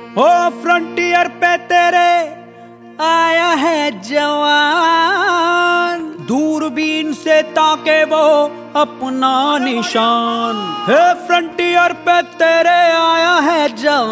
ओ frontier पे तेरे आया है जवान, दूरबीन से ताके वो अपना निशान। है फ्रंटियर पे तेरे आया है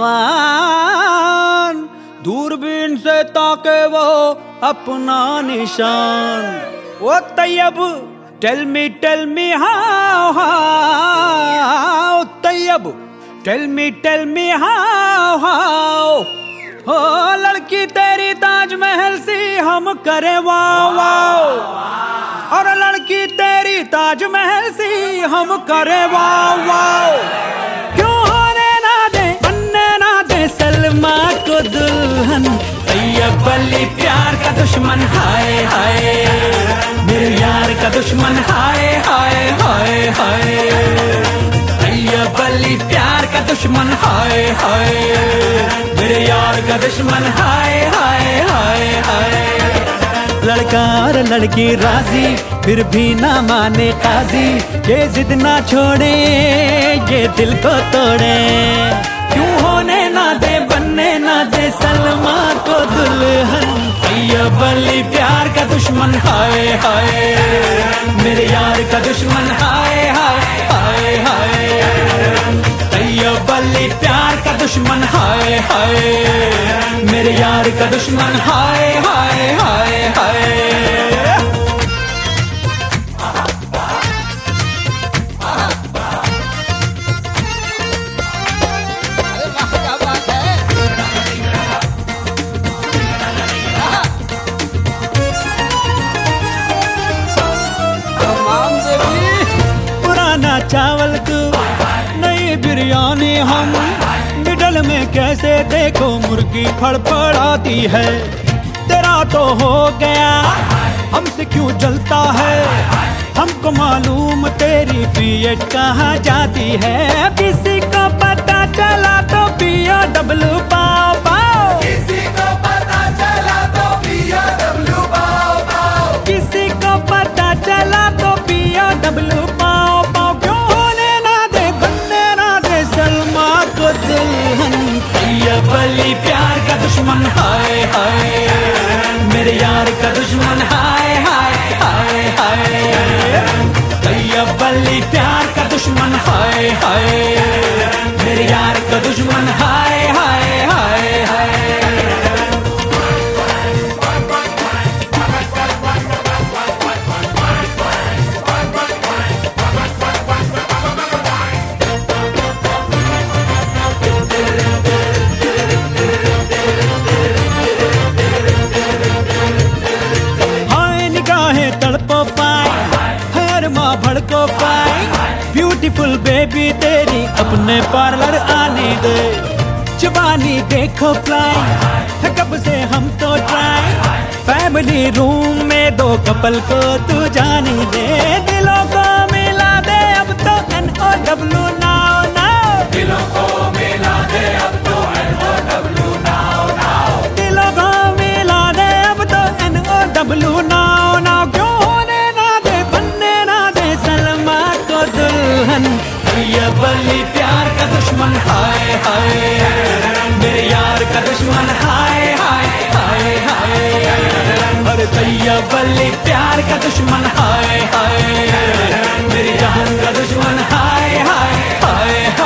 जवान, दूरबीन से ताके वो अपना निशान। ओ Taiyab tell me how how, Taiyab tell me how. हो लड़की तेरी ताजमहल सी हम करे वाओ वाओ, और लड़की तेरी ताजमहल सी हम करे वाओ वाओ। क्यों होने ना दे बनने ना दे सलमा को दुल्हन, तैयब अली प्यार का दुश्मन हाय हाय, मेरे यार का दुश्मन हाय हाय हाय हाय। तैयब अली प्यार का दुश्मन हाय हाय, मेरे यार का दुश्मन हाय हाय हाय हाय। लड़का और लड़की राजी फिर भी ना माने काजी, ये जिद ना छोड़े ये दिल को तोड़े। क्यों होने ना दे बनने ना दे सलमा को दुल्हन, तैयब अली प्यार का दुश्मन हाय हाय, मेरे यार का दुश्मन हाय हाय हाय हाय। तैयब अली प्यार का दुश्मन हाय हाय, मेरे यार का दुश्मन हाय हाय हाय हाय। पुराना चावल तू नई बिरयानी हम, मिडल में कैसे देखो मुर्गी फड़फड़ाती है। तेरा तो हो गया हमसे क्यों जलता है, हमको मालूम तेरी पीएच कहाँ जाती है। किसी को पता चला तो POW पाओ पाओ, किसी को पता चला तो POW पाओ पाओ, किसी को पता चला तो POW पाओ पाओ। क्यों होने ना दे बनने ना दे सलमा को दुल्हन, तैयब अली प्यार का दुश्मन हाय हाय, मेरे यार का दुश्मन हाय हाय हाय हाय। तैयब अली प्यार का दुश्मन हाय हाय, मेरे यार का दुश्मन हाय हाय हाय हाय। तड़पो पाए हर माँ भड़को पाए, ब्यूटीफुल बेबी तेरी अपने पार्लर आने दे। जवानी देखो फ्लाई है कब से हम तो ट्राई, फैमिली रूम में दो कपल को तू जाने दे। दिलों को मिला दे अब तो NOW नाउ नाउ, दिलों को मिला दे अब तो NOW नाउ नाउ, दिलों को मिला दे अब तो NOW नाउ नाउ। क्यों होने ना दे बनने ना दे सलमा को दुल्हन, तैयब अली प्यार का दुश्मन हाय हाय, मेरे यार का दुश्मन हाय हाय हाय हाय। अरे तैयब अली प्यार का दुश्मन हाय हाय, मेरी जान का दुश्मन हाय हाय हाय